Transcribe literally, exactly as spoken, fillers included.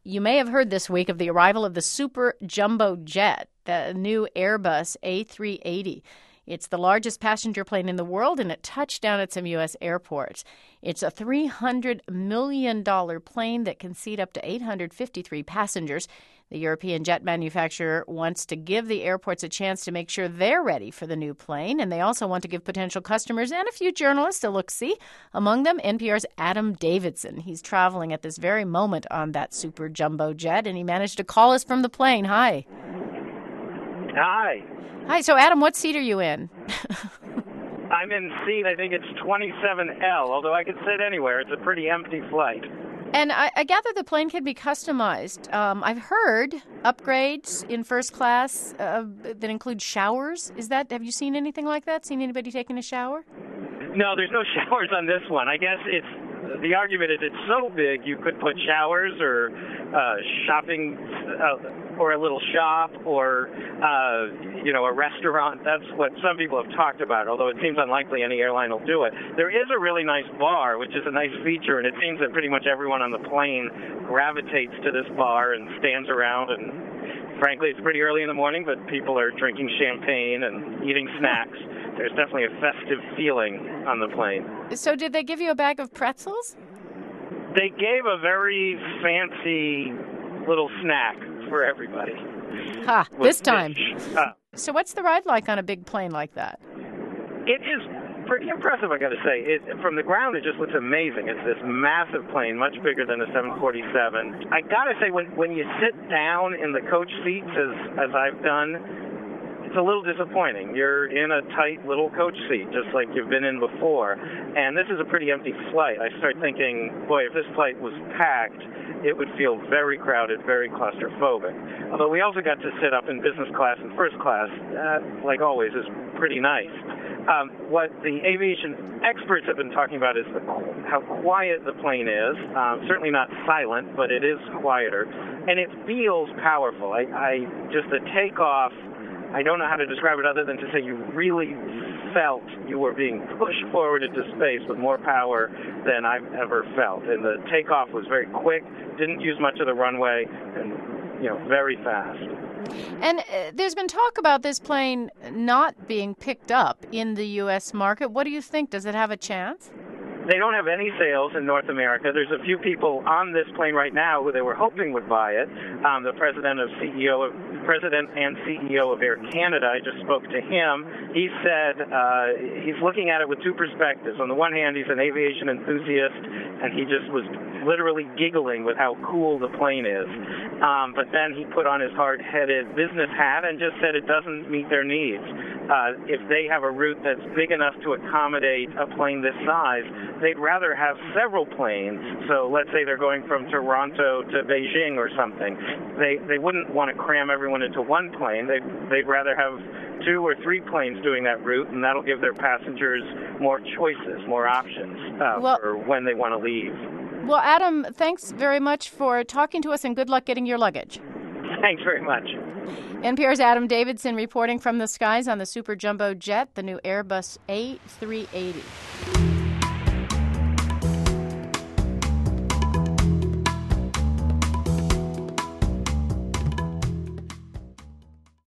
You may have heard this week of the arrival of the super jumbo jet, the new Airbus A three eighty. It's the largest passenger plane in the world, and it touched down at some U S airports. It's a three hundred million dollars plane that can seat up to eight hundred fifty-three passengers. The European jet manufacturer wants to give the airports a chance to make sure they're ready for the new plane, and they also want to give potential customers and a few journalists a look-see. Among them, N P R's Adam Davidson. He's traveling at this very moment on that super jumbo jet, and he managed to call us from the plane. Hi. Hi. Hi. So, Adam, what seat are you in? I'm in seat, I think it's twenty-seven L, although I could sit anywhere. It's a pretty empty flight. And I, I gather the plane can be customized. Um, I've heard upgrades in first class uh, that include showers. Is that? Have you seen anything like that? Seen anybody taking a shower? No, there's no showers on this one. I guess it's the argument is it's so big you could put showers or uh, shopping uh, or a little shop or uh, you know a restaurant. That's what some people have talked about, although it seems unlikely any airline will do it. There is a really nice bar, which is a nice feature, and it seems that pretty much everyone on the plane gravitates to this bar and stands around. And frankly, it's pretty early in the morning, but people are drinking champagne and eating snacks. There's definitely a festive feeling on the plane. So did they give you a bag of pretzels? They gave a very fancy little snack for everybody. Ha, this time. Uh, so what's the ride like on a big plane like that? It is pretty impressive, I got to say. It, from the ground, it just looks amazing. It's this massive plane, much bigger than a seven forty-seven. I got to say, when, when you sit down in the coach seats, as, as I've done, it's a little disappointing. You're in a tight little coach seat, just like you've been in before. And this is a pretty empty flight. I start thinking, boy, if this flight was packed, it would feel very crowded, very claustrophobic. Although we also got to sit up in business class and first class. That, like always, is pretty nice. Um, what the aviation experts have been talking about is the, how quiet the plane is. Um, certainly not silent, but it is quieter. And it feels powerful. I, I just the takeoff, I don't know how to describe it other than to say you really felt you were being pushed forward into space with more power than I've ever felt. And the takeoff was very quick, didn't use much of the runway, and, you know, very fast. And uh, there's been talk about this plane not being picked up in the U S market. What do you think? Does it have a chance? They don't have any sales in North America. There's a few people on this plane right now who they were hoping would buy it. Um, the president of C E O of president and C E O of Air Canada, I just spoke to him. He said uh, he's looking at it with two perspectives. On the one hand, he's an aviation enthusiast, and he just was literally giggling with how cool the plane is. Um, but then he put on his hard-headed business hat and just said it doesn't meet their needs. Uh, if they have a route that's big enough to accommodate a plane this size, they'd rather have several planes. So let's say they're going from Toronto to Beijing or something. They they wouldn't want to cram everyone into one plane. They'd, they'd rather have two or three planes doing that route, and that'll give their passengers more choices, more options uh, well, for when they want to leave. Well, Adam, thanks very much for talking to us, and good luck getting your luggage. Thanks very much. N P R's Adam Davidson reporting from the skies on the super jumbo jet, the new Airbus A three eighty.